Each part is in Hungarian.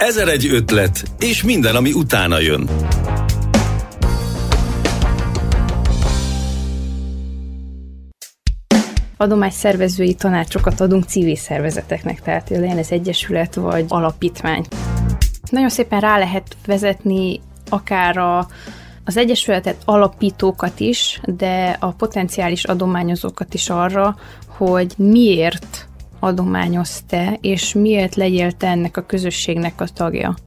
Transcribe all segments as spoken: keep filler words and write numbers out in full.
Ezeregy ötlet, és minden, ami utána jön. Adományszervezői tanácsokat adunk civil szervezeteknek, tehát legyen ez egyesület vagy alapítvány. Nagyon szépen rá lehet vezetni akár a, az egyesületet alapítókat is, de a potenciális adományozókat is arra, hogy miért adományozz te, és miért legyél te ennek a közösségnek a tagja.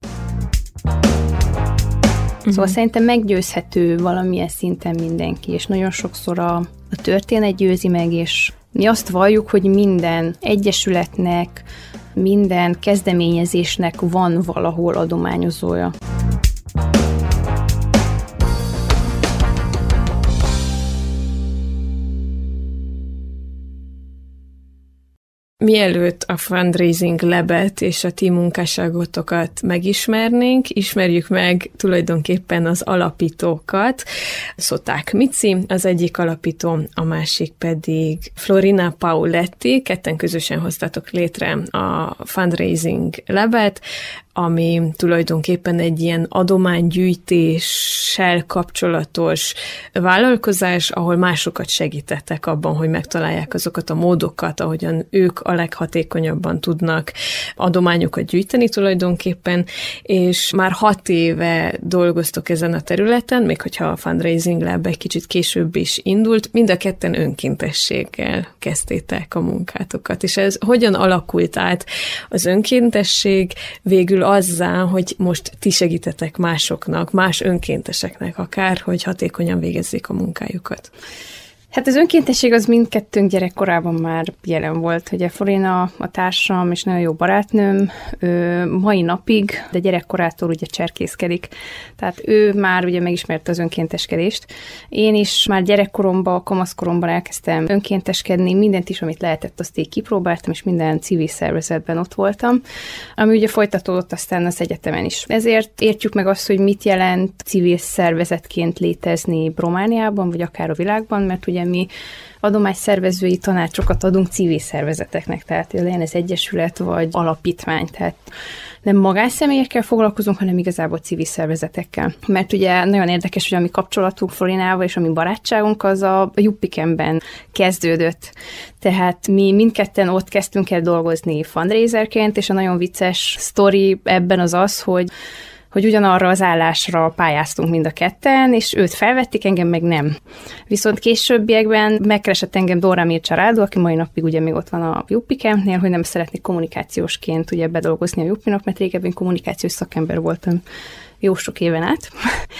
Uh-huh. Szóval szerintem meggyőzhető valamilyen szinten mindenki, és nagyon sokszor a, a történet győzi meg, és mi azt valljuk, hogy minden egyesületnek, minden kezdeményezésnek van valahol adományozója. Mielőtt a Fundraising Labet és a ti munkásságotokat megismernénk, ismerjük meg tulajdonképpen az alapítókat. Szoták Mici, az egyik alapító, a másik pedig Florina Pauletti. Ketten közösen hoztatok létre a Fundraising Labet, ami tulajdonképpen egy ilyen adománygyűjtéssel kapcsolatos vállalkozás, ahol másokat segítettek abban, hogy megtalálják azokat a módokat, ahogyan ők a leghatékonyabban tudnak adományokat gyűjteni tulajdonképpen, és már hat éve dolgoztok ezen a területen, még hogyha a Fundraising Lab egy kicsit később is indult, mind a ketten önkéntességgel kezdtétek a munkátokat. És ez hogyan alakult át az önkéntesség végül azzá, hogy most ti segítetek másoknak, más önkénteseknek akár, hogy hatékonyan végezzék a munkájukat? Hát az önkéntesség az mindkettőnk gyerekkorában már jelen volt. Ugye Florina a társam és nagyon jó barátnőm, ő mai napig, de gyerekkorától ugye cserkészkedik. Tehát ő már ugye megismerte az önkénteskedést. Én is már gyerekkoromban, kamaszkoromban elkezdtem önkénteskedni, mindent is, amit lehetett, azt így kipróbáltam, és minden civil szervezetben ott voltam, ami ugye folytatódott aztán az egyetemen is. Ezért értjük meg azt, hogy mit jelent civil szervezetként létezni Romániában, vagy akár a világban, mert ugye mi adományszervezői tanácsokat adunk civil szervezeteknek, tehát legyen ez egyesület vagy alapítvány, tehát nem magánszemélyekkel foglalkozunk, hanem igazából civil szervezetekkel. Mert ugye nagyon érdekes, hogy a mi kapcsolatunk Florinával és a mi barátságunk az a Juppikemben kezdődött. Tehát mi mindketten ott kezdtünk el dolgozni fundraiserként, és a nagyon vicces sztori ebben az az, hogy hogy ugyanarra az állásra pályáztunk mind a ketten, és őt felvették, engem meg nem. Viszont későbbiekben megkeresett engem Dóra Mircsarádu, aki mai napig ugye még ott van a Juppikemnél, hogy nem szeretnék kommunikációsként ugye bedolgozni a Juppinak, mert régebben kommunikációs szakember voltam jó sok éven át,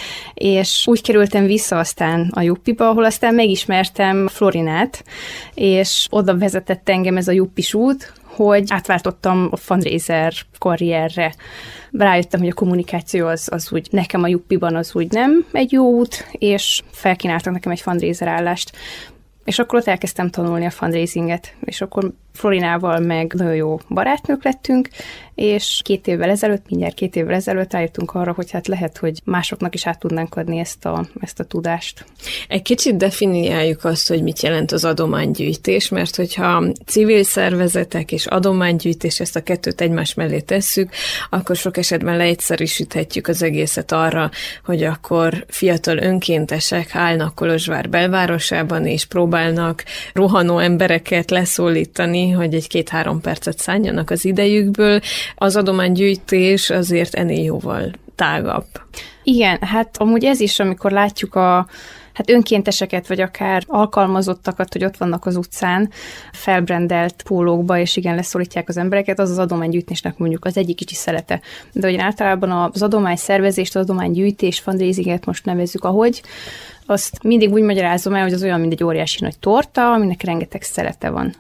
és úgy kerültem vissza aztán a Juppiba, ahol aztán megismertem Florinát, és oda vezetett engem ez a Juppis út, hogy átváltottam a fundraiser karrierre. Rájöttem, hogy a kommunikáció az, az úgy nekem a Juppiban az úgy nem egy jó út, és felkínáltak nekem egy fundraiser állást. És akkor ott elkezdtem tanulni a fundraisinget, és akkor Florinával meg nagyon jó barátnők lettünk, és két évvel ezelőtt, mindjárt két évvel ezelőtt rájöttünk arra, hogy hát lehet, hogy másoknak is át tudnánk adni ezt a, ezt a tudást. Egy kicsit definiáljuk azt, hogy mit jelent az adománygyűjtés, mert hogyha civil szervezetek és adománygyűjtés, ezt a kettőt egymás mellé tesszük, akkor sok esetben leegyszerűsíthetjük az egészet arra, hogy akkor fiatal önkéntesek állnak Kolozsvár belvárosában, és próbálnak rohanó embereket leszólítani, hogy egy két-három percet szálljanak az idejükből. Az adománygyűjtés azért ennél jóval tágabb. Igen, hát amúgy ez is, amikor látjuk a hát önkénteseket, vagy akár alkalmazottakat, hogy ott vannak az utcán, felbrendelt pólókba, és igen, leszólítják az embereket, az az adománygyűjtésnek mondjuk az egyik kicsi szelete. De hogy általában az adományszervezést, az adománygyűjtés, fundraisinget most nevezzük ahogy, azt mindig úgy magyarázom el, hogy az olyan, mint egy óriási nagy torta, aminek rengeteg szelete van.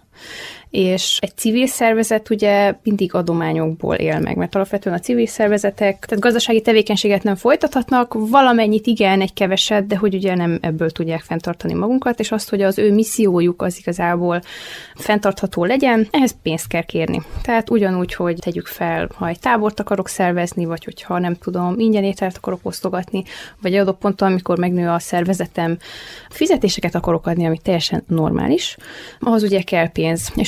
És egy civil szervezet ugye mindig adományokból él meg, mert alapvetően a civil szervezetek, tehát gazdasági tevékenységet nem folytathatnak, valamennyit igen, egy keveset, de hogy ugye nem ebből tudják fenntartani magunkat, és azt, hogy az ő missziójuk az igazából fenntartható legyen, ehhez pénzt kell kérni. Tehát ugyanúgy, hogy tegyük fel, ha egy tábort akarok szervezni, vagy hogyha nem tudom, ingyen ételt akarok osztogatni, vagy adott ponton, amikor megnő a szervezetem, fizetéseket akarok adni, ami teljesen normális, ahhoz ugye kell pénz. És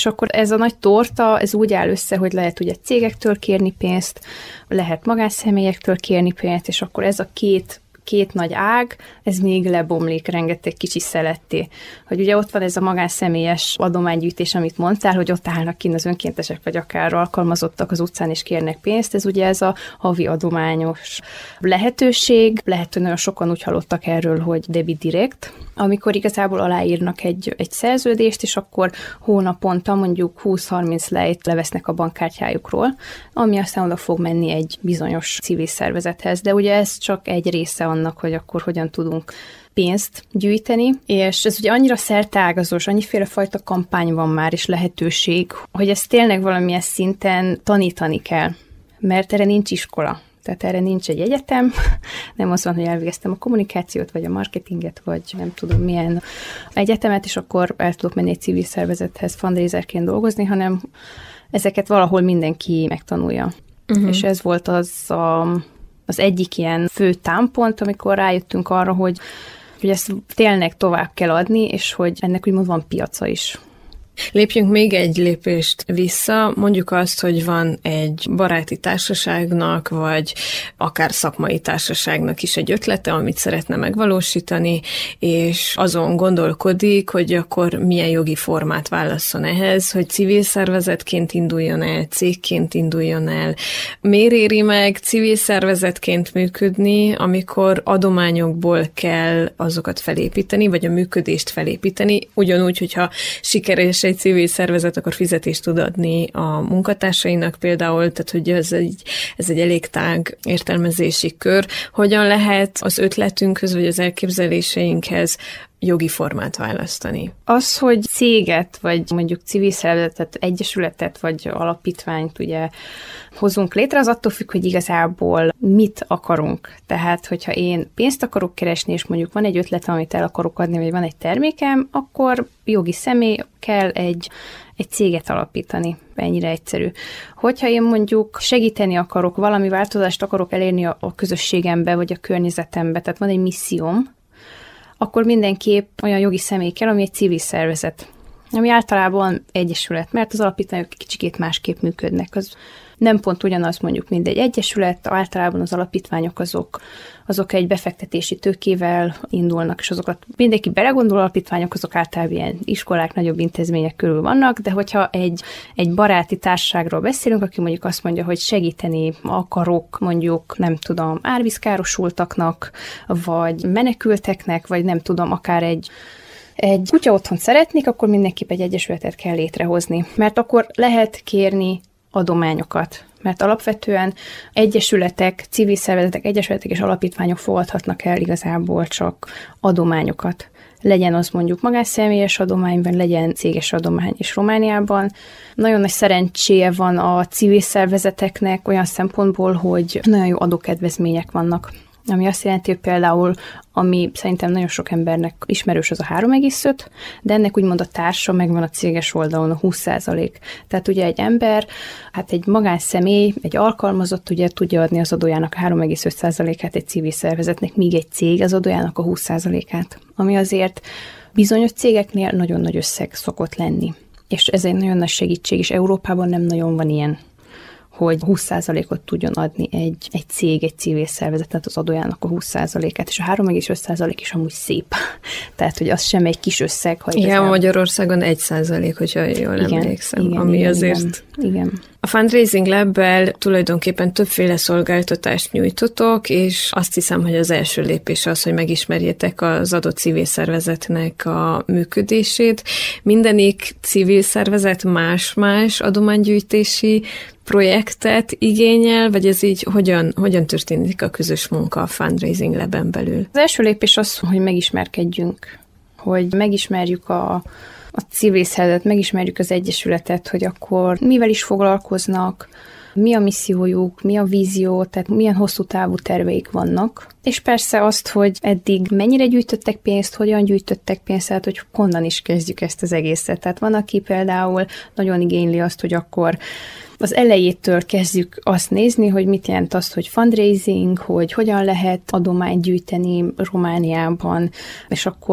akkor ez a nagy torta, ez úgy áll össze, hogy lehet ugye cégektől kérni pénzt, lehet magánszemélyektől kérni pénzt, és akkor ez a két két nagy ág, ez még lebomlik rengeteg kicsi szeletté. Hogy ugye ott van ez a magánszemélyes adománygyűjtés, amit mondtál, hogy ott állnak kint az önkéntesek, vagy akár alkalmazottak az utcán és kérnek pénzt, ez ugye ez a havi adományos lehetőség. Lehet, hogy nagyon sokan úgy hallottak erről, hogy debit direkt, amikor igazából aláírnak egy, egy szerződést, és akkor hónaponta mondjuk húsz-harminc lejt levesznek a bankkártyájukról, ami aztán oda fog menni egy bizonyos civil szervezethez. De ugye ez csak egy része annak, hogy akkor hogyan tudunk pénzt gyűjteni, és ez ugye annyira szerteágazós, annyiféle fajta kampány van már, és lehetőség, hogy ezt tényleg valamilyen szinten tanítani kell, mert erre nincs iskola. Tehát erre nincs egy egyetem, nem az van, hogy elvégeztem a kommunikációt, vagy a marketinget, vagy nem tudom milyen egyetemet, és akkor el tudok menni egy civil szervezethez fundraiserként dolgozni, hanem ezeket valahol mindenki megtanulja. Uh-huh. És ez volt az a, az egyik ilyen fő támpont, amikor rájöttünk arra, hogy, hogy ezt tényleg tovább kell adni, és hogy ennek úgymond van piaca is. Lépjünk még egy lépést vissza, mondjuk azt, hogy van egy baráti társaságnak, vagy akár szakmai társaságnak is egy ötlete, amit szeretne megvalósítani, és azon gondolkodik, hogy akkor milyen jogi formát válasszon ehhez, hogy civil szervezetként induljon el, cégként induljon el. Miért éri meg civil szervezetként működni, amikor adományokból kell azokat felépíteni, vagy a működést felépíteni, ugyanúgy, hogyha sikeres egy civil szervezet, akkor fizetést tud adni a munkatársainak például, tehát hogy ez egy, ez egy elég tág értelmezési kör. Hogyan lehet az ötletünkhöz, vagy az elképzeléseinkhez jogi formát választani? Az, hogy céget, vagy mondjuk civil szervezetet, egyesületet, vagy alapítványt ugye hozunk létre, az attól függ, hogy igazából mit akarunk. Tehát, hogyha én pénzt akarok keresni, és mondjuk van egy ötletem, amit el akarok adni, vagy van egy termékem, akkor jogi személy kell egy, egy céget alapítani. Ennyire egyszerű. Hogyha én mondjuk segíteni akarok, valami változást akarok elérni a, a közösségembe, vagy a környezetembe, tehát van egy misszióm, akkor mindenképp olyan jogi személy kell, ami egy civil szervezet, ami általában egyesület, mert az alapítványok kicsikét másképp működnek. Az nem pont ugyanaz mondjuk, mint egy egyesület, általában az alapítványok azok, azok egy befektetési tőkével indulnak, és azokat mindenki belegondol, alapítványok azok általában ilyen iskolák, nagyobb intézmények körül vannak, de hogyha egy, egy baráti társaságról beszélünk, aki mondjuk azt mondja, hogy segíteni akarok mondjuk, nem tudom, árvízkárosultaknak, vagy menekülteknek, vagy nem tudom, akár egy egy kutya otthon szeretnék, akkor mindenképp egy egyesületet kell létrehozni, mert akkor lehet kérni adományokat, mert alapvetően egyesületek, civil szervezetek, egyesületek és alapítványok fogadhatnak el igazából csak adományokat. Legyen az mondjuk magánszemélyes adományban, legyen céges adomány is Romániában. Nagyon nagy szerencséje van a civil szervezeteknek olyan szempontból, hogy nagyon jó adókedvezmények vannak. Ami azt jelenti, hogy például, ami szerintem nagyon sok embernek ismerős, az a három egész öt, de ennek úgymond a társa megvan a céges oldalon, a húsz százalék. Tehát ugye egy ember, hát egy magánszemély, egy alkalmazott ugye tudja adni az adójának a három egész öt százalékát egy civil szervezetnek, míg egy cég az adójának a húsz százalékát, ami azért bizonyos cégeknél nagyon nagy összeg szokott lenni. És ez egy nagyon nagy segítség, és Európában nem nagyon van ilyen, hogy húsz százalékot tudjon adni egy, egy cég, egy civil szervezet, tehát az adójának a húsz százalékát, és a három egész öt százalék is amúgy szép. Tehát, hogy az sem egy kis összeg. Ha igen, Magyarországon egy százalék, hogyha jól igen, emlékszem, igen, ami igen, azért... Igen, igen. A Fundraising Lab-bel tulajdonképpen többféle szolgáltatást nyújtotok, és azt hiszem, hogy az első lépés az, hogy megismerjétek az adott civil szervezetnek a működését. Mindenik civil szervezet más-más adománygyűjtési projektet igényel, vagy ez így hogyan, hogyan történik a közös munka a Fundraising Lab-en belül? Az első lépés az, hogy megismerkedjünk, hogy megismerjük a, a civil szervezetet, megismerjük az egyesületet, hogy akkor mivel is foglalkoznak, mi a missziójuk, mi a vízió, tehát milyen hosszú távú terveik vannak. És persze azt, hogy eddig mennyire gyűjtöttek pénzt, hogyan gyűjtöttek pénzt, tehát hogy honnan is kezdjük ezt az egészet. Tehát van, aki például nagyon igényli azt, hogy akkor az elejétől kezdjük azt nézni, hogy mit jelent az, hogy fundraising, hogy hogyan lehet adományt gyűjteni Romániában, és akkor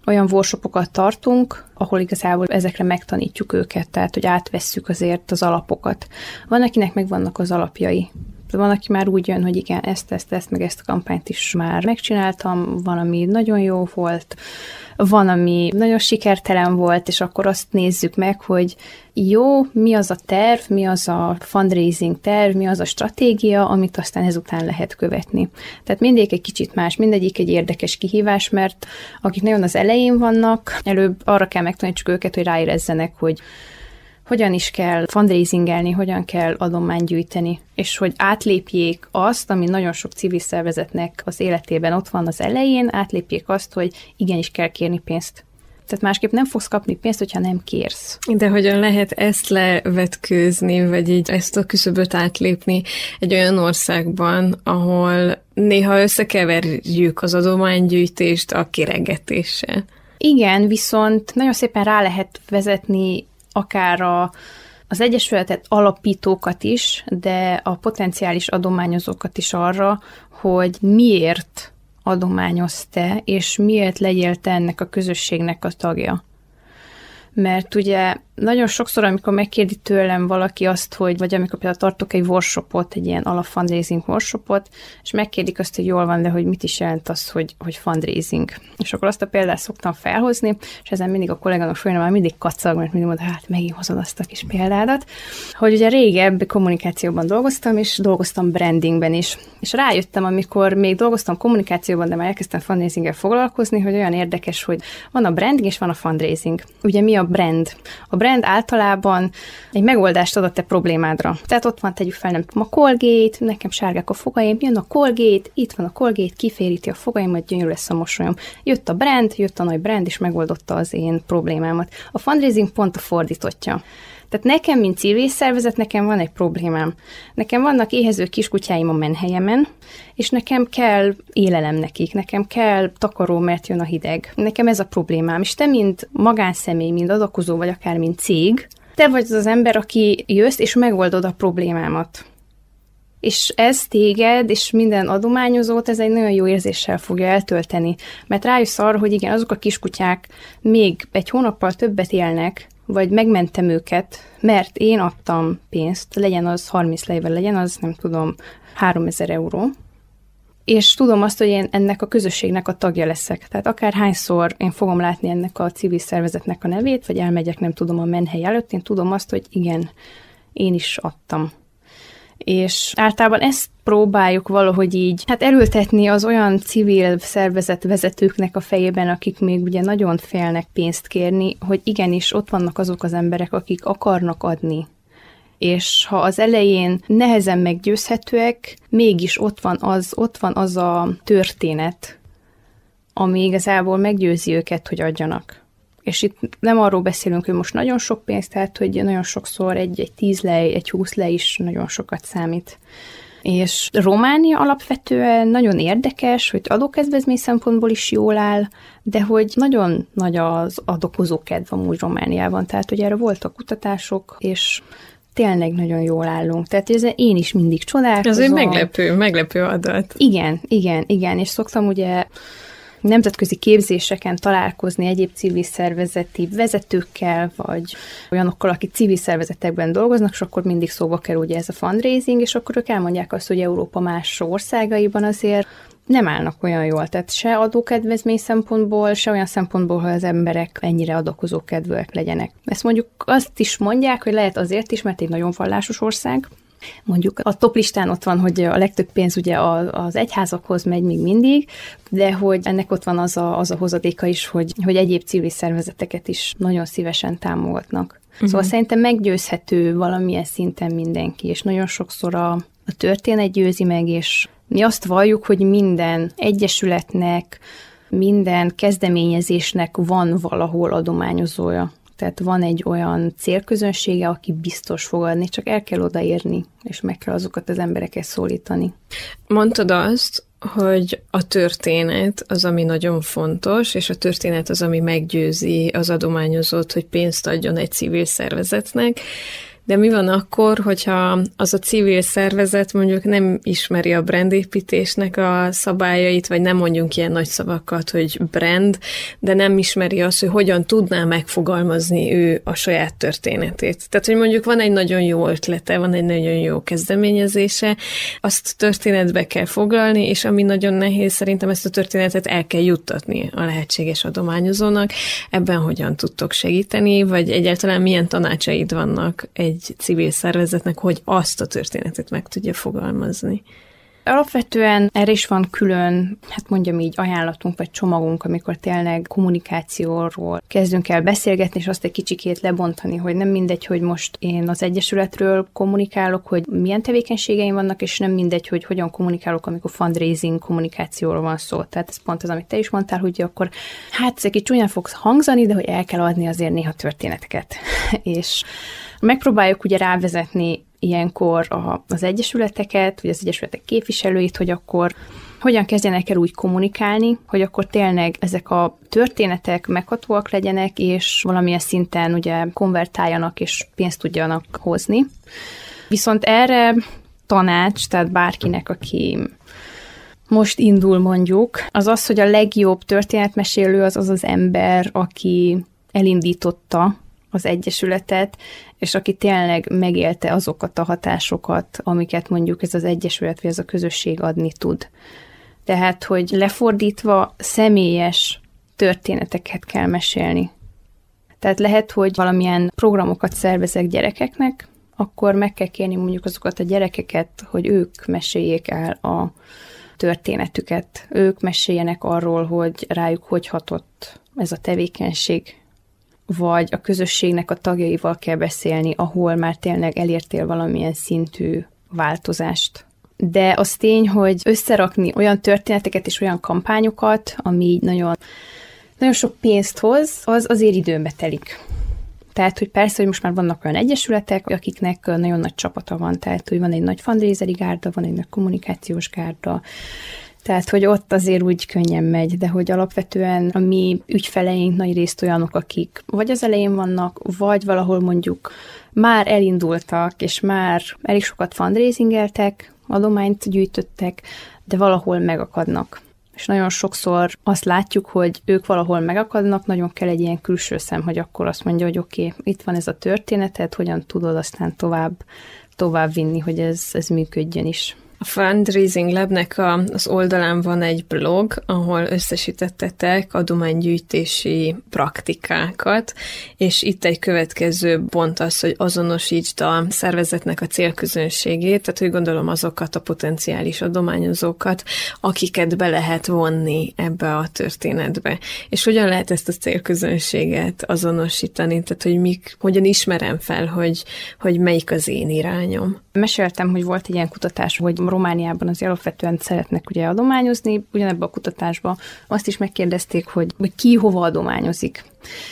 olyan workshopokat tartunk, ahol igazából ezekre megtanítjuk őket, tehát hogy átvesszük azért az alapokat. Van, akinek megvannak az alapjai. Van, aki már úgy jön, hogy igen, ezt, ezt, ezt, meg ezt a kampányt is már megcsináltam, van, ami nagyon jó volt, van, ami nagyon sikertelen volt, és akkor azt nézzük meg, hogy jó, mi az a terv, mi az a fundraising terv, mi az a stratégia, amit aztán ezután lehet követni. Tehát mindig egy kicsit más, mindegyik egy érdekes kihívás, mert akik nagyon az elején vannak, előbb arra kell megtanítsuk őket, hogy ráérezzenek, hogy hogyan is kell fundraisingelni, hogyan kell adományt gyűjteni, és hogy átlépjék azt, ami nagyon sok civil szervezetnek az életében ott van az elején, átlépjék azt, hogy igenis kell kérni pénzt. Tehát másképp nem fogsz kapni pénzt, hogyha nem kérsz. De hogyan lehet ezt levetkőzni, vagy így ezt a küszöböt átlépni egy olyan országban, ahol néha összekeverjük az adománygyűjtést a kiregetéssel? Igen, viszont nagyon szépen rá lehet vezetni akár a, az egyesületet alapítókat is, de a potenciális adományozókat is arra, hogy miért adományozz te, és miért legyél te ennek a közösségnek a tagja. Mert ugye nagyon sokszor, amikor megkérdi tőlem valaki azt, hogy, vagy amikor például tartok egy workshopot, egy ilyen alap fundraising workshopot, és megkérdik azt, hogy jól van, de hogy mit is jelent az, hogy, hogy fundraising. És akkor azt a példát szoktam felhozni, és ezen mindig a kollégának folyamán már mindig kacag, mert mindig mondta, hát megint hozod azt a kis példádat, hogy ugye régebb kommunikációban dolgoztam, és dolgoztam brandingben is. És rájöttem, amikor még dolgoztam kommunikációban, de már elkezdtem fundraisinggel foglalkozni, hogy olyan érdekes, hogy van a branding és van a fundraising. Ugye mi a brand? A brand általában egy megoldást ad a te problémádra. Tehát ott van, tegyük fel, nem tudom, a Colgate, nekem sárgák a fogaim, jön a Colgate, itt van a Colgate, kiféríti a fogaimat, gyönyörű lesz a mosolyom. Jött a brand, jött a nagy brand, és megoldotta az én problémámat. A fundraising pont a fordítottja. Tehát nekem, mint civil szervezet, nekem van egy problémám. Nekem vannak éhező kiskutyáim a menhelyemen, és nekem kell élelem nekik, nekem kell takaró, mert jön a hideg. Nekem ez a problémám. És te, mint magánszemély, mint adakozó, vagy akár mint cég, te vagy az az ember, aki jössz, és megoldod a problémámat. És ez téged, és minden adományozót, ez egy nagyon jó érzéssel fogja eltölteni. Mert rájössz arra, hogy igen, azok a kiskutyák még egy hónappal többet élnek, vagy megmentem őket, mert én adtam pénzt, legyen az harminc lejvel, legyen az, nem tudom, háromezer euró, és tudom azt, hogy én ennek a közösségnek a tagja leszek. Tehát akárhányszor én fogom látni ennek a civil szervezetnek a nevét, vagy elmegyek, nem tudom, a menhely előtt, én tudom azt, hogy igen, én is adtam. És általában ezt próbáljuk valahogy így hát erőltetni az olyan civil szervezet vezetőknek a fejében, akik még ugye nagyon félnek pénzt kérni, hogy igenis ott vannak azok az emberek, akik akarnak adni. És ha az elején nehezen meggyőzhetőek, mégis ott van az, ott van az a történet, ami igazából meggyőzi őket, hogy adjanak. És itt nem arról beszélünk, hogy most nagyon sok pénz, tehát hogy nagyon sokszor egy, egy tíz lej, egy húsz lej is nagyon sokat számít. És Románia alapvetően nagyon érdekes, hogy adókedvezmény szempontból is jól áll, de hogy nagyon nagy az adokozó kedv amúgy Romániában. Tehát, hogy erre voltak kutatások, és tényleg nagyon jól állunk. Tehát ezen én is mindig csodálkozom. Ez egy meglepő, meglepő adat. Igen, igen, igen, és szoktam ugye nemzetközi képzéseken találkozni egyéb civil szervezeti vezetőkkel, vagy olyanokkal, akik civil szervezetekben dolgoznak, és akkor mindig szóba kerül ugye ez a fundraising, és akkor ők elmondják azt, hogy Európa más országaiban azért nem állnak olyan jól, tehát se adókedvezmény szempontból, se olyan szempontból, hogy az emberek ennyire adakozó kedvűek legyenek. Ezt mondjuk azt is mondják, hogy lehet azért is, mert egy nagyon vallásos ország. Mondjuk a top listán ott van, hogy a legtöbb pénz ugye az egyházakhoz megy még mindig, de hogy ennek ott van az a, az a hozadéka is, hogy, hogy egyéb civil szervezeteket is nagyon szívesen támogatnak. Uh-huh. Szóval szerintem meggyőzhető valamilyen szinten mindenki, és nagyon sokszor a, a történet győzi meg, és mi azt valljuk, hogy minden egyesületnek, minden kezdeményezésnek van valahol adományozója. Tehát van egy olyan célközönsége, aki biztos fog adni, csak el kell odaérni, és meg kell azokat az embereket szólítani. Mondtad azt, hogy a történet az, ami nagyon fontos, és a történet az, ami meggyőzi az adományozót, hogy pénzt adjon egy civil szervezetnek, De mi van akkor, hogyha az a civil szervezet mondjuk nem ismeri a brandépítésnek a szabályait, vagy nem mondjunk ilyen nagy szavakat, hogy brand, de nem ismeri azt, hogy hogyan tudná megfogalmazni ő a saját történetét. Tehát, hogy mondjuk van egy nagyon jó ötlete, van egy nagyon jó kezdeményezése, azt történetbe kell foglalni, és ami nagyon nehéz, szerintem ezt a történetet el kell juttatni a lehetséges adományozónak. Ebben hogyan tudtok segíteni, vagy egyáltalán milyen tanácsaid vannak egy civil szervezetnek, hogy azt a történetet meg tudja fogalmazni? Alapvetően erre is van külön, hát mondjam így, ajánlatunk vagy csomagunk, amikor tényleg kommunikációról kezdünk el beszélgetni, és azt egy kicsikét lebontani, hogy nem mindegy, hogy most én az Egyesületről kommunikálok, hogy milyen tevékenységeim vannak, és nem mindegy, hogy hogyan kommunikálok, amikor fundraising kommunikációról van szó. Tehát ez pont az, amit te is mondtál, hogy akkor hát ez egy kicsit csúnyán fog hangzani, de hogy el kell adni azért néha történeteket. És megpróbáljuk ugye rávezetni ilyenkor a, az egyesületeket, vagy az egyesületek képviselőit, hogy akkor hogyan kezdjenek el úgy kommunikálni, hogy akkor tényleg ezek a történetek meghatóak legyenek, és valamilyen szinten ugye konvertáljanak, és pénzt tudjanak hozni. Viszont erre tanács, tehát bárkinek, aki most indul mondjuk, az az, hogy a legjobb történetmesélő az az az ember, aki elindította az egyesületet, és aki tényleg megélte azokat a hatásokat, amiket mondjuk ez az egyesület vagy ez a közösség adni tud. Tehát, hogy lefordítva személyes történeteket kell mesélni. Tehát lehet, hogy valamilyen programokat szervezek gyerekeknek, akkor meg kell kérni mondjuk azokat a gyerekeket, hogy ők meséljék el a történetüket. Ők meséljenek arról, hogy rájuk hogy hatott ez a tevékenység, vagy a közösségnek a tagjaival kell beszélni, ahol már tényleg elértél valamilyen szintű változást. De az tény, hogy összerakni olyan történeteket és olyan kampányokat, ami így nagyon, nagyon sok pénzt hoz, az azért időbe telik. Tehát, hogy persze, hogy most már vannak olyan egyesületek, akiknek nagyon nagy csapata van, tehát, hogy van egy nagy fundraiseri gárda, van egy nagy kommunikációs gárda, tehát, hogy ott azért úgy könnyen megy, de hogy alapvetően a mi ügyfeleink nagy részt olyanok, akik vagy az elején vannak, vagy valahol mondjuk már elindultak, és már elég sokat fundraisingeltek, adományt gyűjtöttek, de valahol megakadnak. És nagyon sokszor azt látjuk, hogy ők valahol megakadnak, nagyon kell egy ilyen külső szem, hogy akkor azt mondja, hogy oké, okay, itt van ez a történeted, hogyan tudod aztán tovább, tovább vinni, hogy ez, ez működjön is. A Fundraising Labnek a, az oldalán van egy blog, ahol összesítettetek adománygyűjtési praktikákat, és itt egy következő pont az, hogy azonosítsd a szervezetnek a célközönségét, tehát hogy gondolom azokat a potenciális adományozókat, akiket be lehet vonni ebbe a történetbe. És hogyan lehet ezt a célközönséget azonosítani, tehát hogy mik, hogyan ismerem fel, hogy, hogy melyik az én irányom. Meséltem, hogy volt egy ilyen kutatás, hogy Romániában az alapvetően szeretnek ugye adományozni, ugyanebben a kutatásban azt is megkérdezték, hogy, hogy ki hova adományozik.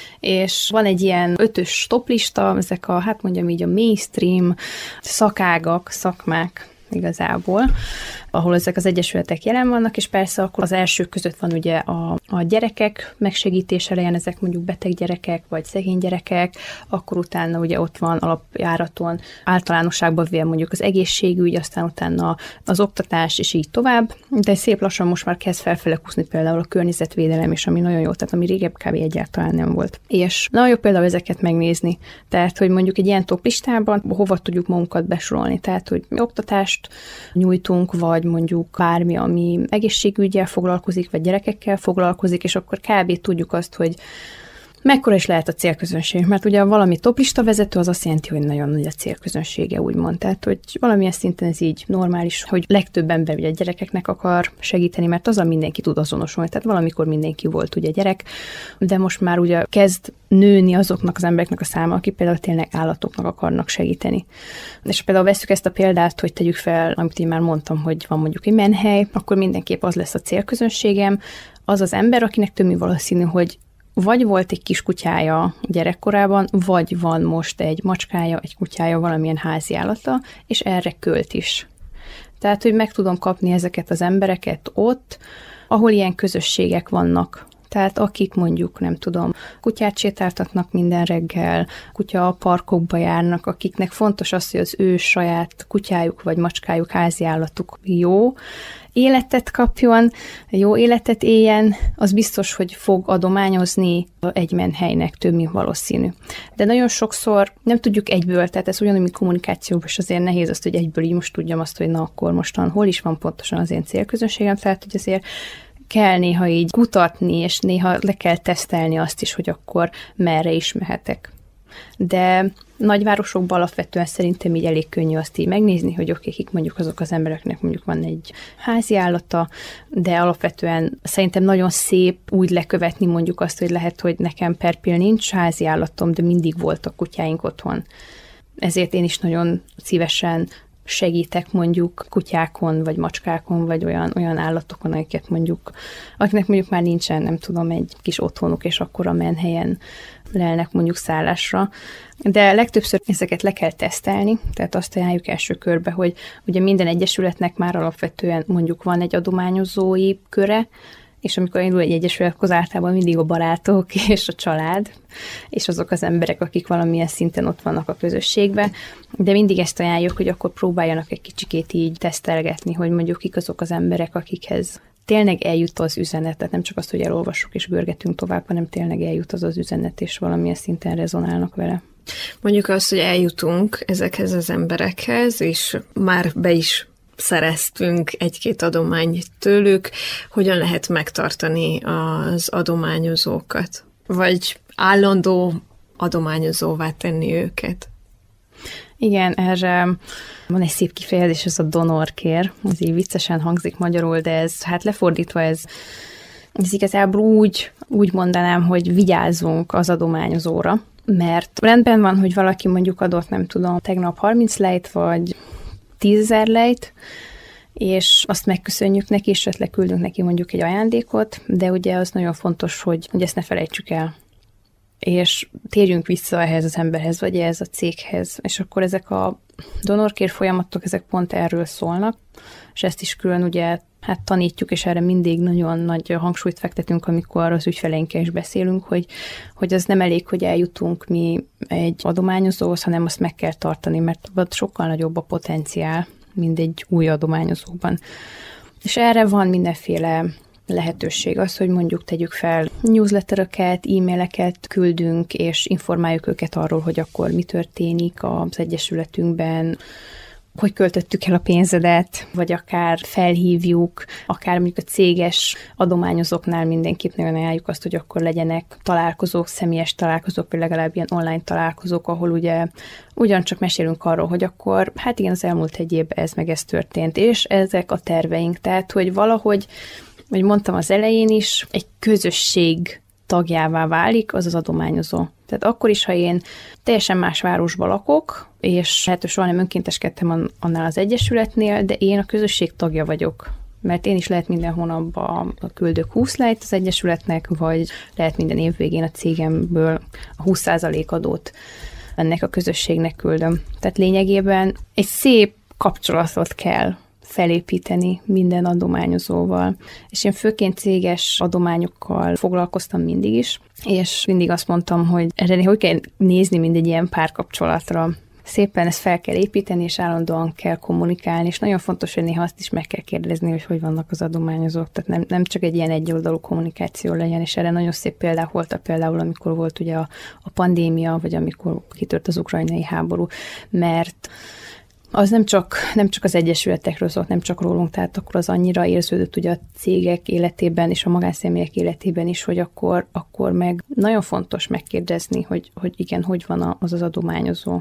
És van egy ilyen ötös toplista, ezek a, hát mondjam így a mainstream szakágak, szakmák igazából, ahol ezek az egyesületek jelen vannak, és persze akkor az elsők között van ugye a, a gyerekek megsegítése, legyen ezek mondjuk beteg gyerekek, vagy szegény gyerekek, akkor utána ugye ott van alapjáraton általánosságban vél mondjuk az egészségügy, aztán utána az oktatás, és így tovább, de szép lassan most már kezd felfele kúszni például a környezetvédelem, és ami nagyon jó, tehát ami régebb kb. Egyáltalán nem volt. És nagyon jó például ezeket megnézni, tehát hogy mondjuk egy ilyen toplistában hova tudjuk magunkat besorolni, tehát hogy mi oktatást nyújtunk, vagy mondjuk bármi, ami egészségüggyel foglalkozik, vagy gyerekekkel foglalkozik, és akkor kb. Tudjuk azt, hogy mekkora is lehet a célközönség. Mert ugye valami toplista vezető az azt jelenti, hogy nagyon nagy a célközönsége, úgymond. Tehát, hogy valamilyen szinten ez így normális, hogy legtöbb ember ugye a gyerekeknek akar segíteni, mert azzal mindenki tud azonosulni. Tehát valamikor mindenki volt ugye gyerek, de most már ugye kezd nőni azoknak az embereknek a száma, akik például tényleg állatoknak akarnak segíteni. És például vesszük ezt a példát, hogy tegyük fel, amit én már mondtam, hogy van mondjuk egy menhely, akkor mindenképp az lesz a célközönségem, az az ember, akinek több mint valószínű, hogy vagy volt egy kis kutyája gyerekkorában, vagy van most egy macskája, egy kutyája, valamilyen házi állata, és erre költ is. Tehát, hogy meg tudom kapni ezeket az embereket ott, ahol ilyen közösségek vannak. Tehát akik mondjuk, nem tudom, kutyát sétáltatnak minden reggel, kutya a parkokba járnak, akiknek fontos az, hogy az ő saját kutyájuk vagy macskájuk, háziállatuk jó életet kapjon, jó életet éljen, az biztos, hogy fog adományozni egy menhelynek, több, mint valószínű. De nagyon sokszor nem tudjuk egyből, tehát ez ugyanúgy, mint kommunikációban, és azért nehéz azt, hogy egyből így most tudjam azt, hogy na akkor mostan hol is van pontosan az én célközönségem, tehát hogy azért kell néha így kutatni, és néha le kell tesztelni azt is, hogy akkor merre is mehetek. De nagyvárosokban alapvetően szerintem így elég könnyű azt így megnézni, hogy oké, kik mondjuk azok az embereknek mondjuk van egy házi állata, de alapvetően szerintem nagyon szép úgy lekövetni mondjuk azt, hogy lehet, hogy nekem per pill nincs házi állatom, de mindig voltak kutyáink otthon. Ezért én is nagyon szívesen segítek mondjuk kutyákon, vagy macskákon, vagy olyan, olyan állatokon, akiket mondjuk, akinek mondjuk már nincsen, nem tudom, egy kis otthonuk, és akkor a menhelyen lelnek mondjuk szállásra. De legtöbbször ezeket le kell tesztelni, tehát azt ajánljuk első körbe, hogy ugye minden egyesületnek már alapvetően mondjuk van egy adományozói köre, és amikor indul egy egyesület, akkor általában mindig a barátok és a család, és azok az emberek, akik valamilyen szinten ott vannak a közösségben, de mindig ezt ajánljuk, hogy akkor próbáljanak egy kicsikét így tesztelgetni, hogy mondjuk kik azok az emberek, akikhez tényleg eljut az üzenet, tehát nem csak azt, hogy elolvassuk és görgetünk tovább, hanem tényleg eljut az az üzenet, és valamilyen szinten rezonálnak vele. Mondjuk azt, hogy eljutunk ezekhez az emberekhez, és már be is szereztünk egy-két adományt tőlük, hogyan lehet megtartani az adományozókat? Vagy állandó adományozóvá tenni őket? Igen, erre van egy szép kifejezés, ez a donorkér. Ez így viccesen hangzik magyarul, de ez hát lefordítva ez, ez igazából úgy, úgy mondanám, hogy vigyázzunk az adományozóra, mert rendben van, hogy valaki mondjuk adott, nem tudom, tegnap harminc lejt, vagy tízezer lejt, és azt megköszönjük neki, és esetleg küldünk neki mondjuk egy ajándékot, de ugye az nagyon fontos, hogy, hogy ezt ne felejtsük el. És térjünk vissza ehhez az emberhez, vagy ehhez a céghez. És akkor ezek a donorkér folyamatok, ezek pont erről szólnak, és ezt is külön ugye hát tanítjuk, és erre mindig nagyon nagy hangsúlyt fektetünk, amikor az ügyfeleinkkel is beszélünk, hogy, hogy az nem elég, hogy eljutunk mi egy adományozóhoz, hanem azt meg kell tartani, mert ott sokkal nagyobb a potenciál, mint egy új adományozóban. És erre van mindenféle lehetőség az, hogy mondjuk tegyük fel newsletteröket, e-maileket küldünk, és informáljuk őket arról, hogy akkor mi történik az egyesületünkben, hogy költöttük el a pénzedet, vagy akár felhívjuk, akár mondjuk a céges adományozóknál mindenképp nagyon ajánljuk azt, hogy akkor legyenek találkozók, személyes találkozók, vagy legalább ilyen online találkozók, ahol ugye ugyancsak mesélünk arról, hogy akkor, hát igen, az elmúlt egy évben ez meg ez történt, és ezek a terveink. Tehát, hogy valahogy, hogy mondtam az elején is, egy közösség tagjává válik az az adományozó. Tehát akkor is, ha én teljesen más városban lakok, és hát soha nem önkénteskedtem annál az egyesületnél, de én a közösség tagja vagyok. Mert én is lehet minden hónapban küldök húsz lejt az egyesületnek, vagy lehet minden év végén a cégemből a húsz százalék adót ennek a közösségnek küldöm. Tehát lényegében egy szép kapcsolatot kell felépíteni minden adományozóval. És én főként céges adományokkal foglalkoztam mindig is, és mindig azt mondtam, hogy erre hogy kell nézni mindegy ilyen párkapcsolatra. Szépen ezt fel kell építeni, és állandóan kell kommunikálni, és nagyon fontos, hogy néha azt is meg kell kérdezni, hogy hogy vannak az adományozók, tehát nem, nem csak egy ilyen egyoldalú kommunikáció legyen, és erre nagyon szép példák voltak például, amikor volt ugye a, a pandémia, vagy amikor kitört az ukrajnai háború, mert az nem csak, nem csak az egyesületekről szólt, nem csak rólunk, tehát akkor az annyira érződött ugye a cégek életében és a magánszemélyek életében is, hogy akkor, akkor meg nagyon fontos megkérdezni, hogy, hogy igen, hogy van az az adományozó.